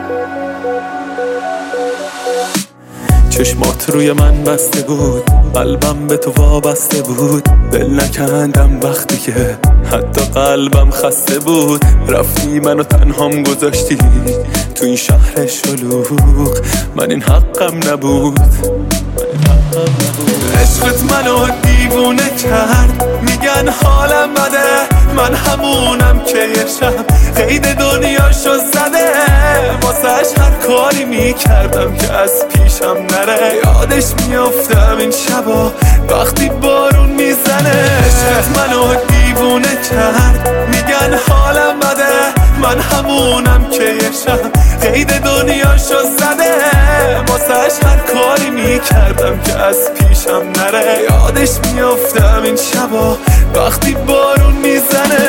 چشمات روی من بسته بود، قلبم به تو وابسته بود. دل نکندم وقتی که حتی قلبم خسته بود. رفتی منو تنهام گذاشتی تو این شهر شلوغ. من این حقم نبود. عشقت منو دیوونه کرد، میگن حالم بده. من همونم که یه شب قید دنیاشو زده. واسهش هر کاری میکردم که از پیشم نره. یادش میافتم این شبا وقتی بارون میزنه. عشقت منو دیوونه کرد، میگن حالم بده. من همونم که یه شب قید دنیاشو زده. واسهش هر کاری میکردم که از پیشم نره. یادش میافتم این شبا وقتی بارون میزنه.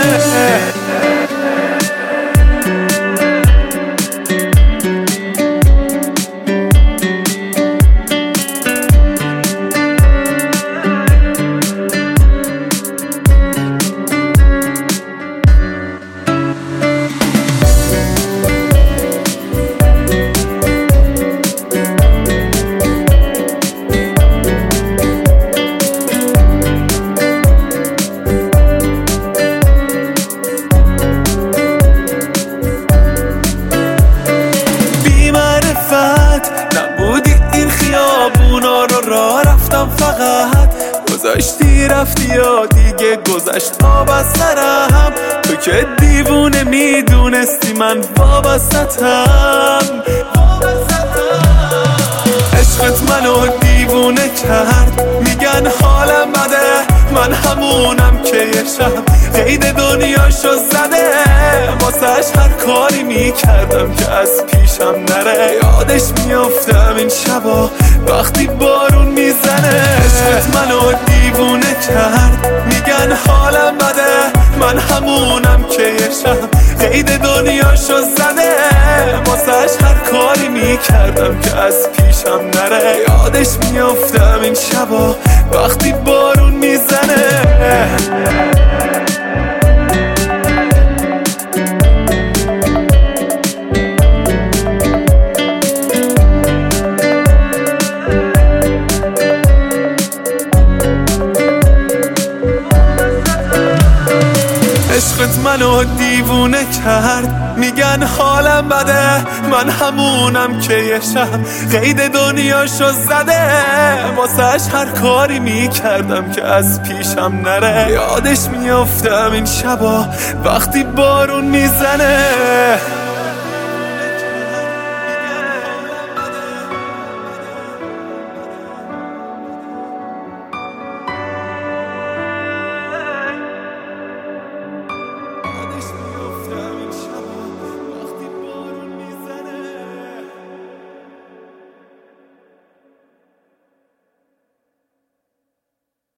نبودی این خیابونا رو راه رفتم، فقط گذاشتی رفتی یا دیگه گذشت آب از سرم. تو که دیوونه میدونستی من وابستم. عشقت منو دیوونه کرد، میگن حالم بده. من همونم که یه شب قید دنیاشو زده. واسهش هر کاری میکردم که از پیشم نره. یادش میافتم این شبا وقتی بارون میزنه. عشقت منو دیوونه کرد، میگن حالم بده. من همونم که یه شب قید دنیاشو زده. واسهش هر کاری میکردم که از پیشم نره. یادش میافتم این شبا وقتی بارون میزنه. عشقت منو دیوونه کرد، میگن حالم بده. من همونم که یه شب قید دنیاشو زده. واسهش هر کاری میکردم که از پیشم نره. یادش میافتم این شبا وقتی بارون میزنه.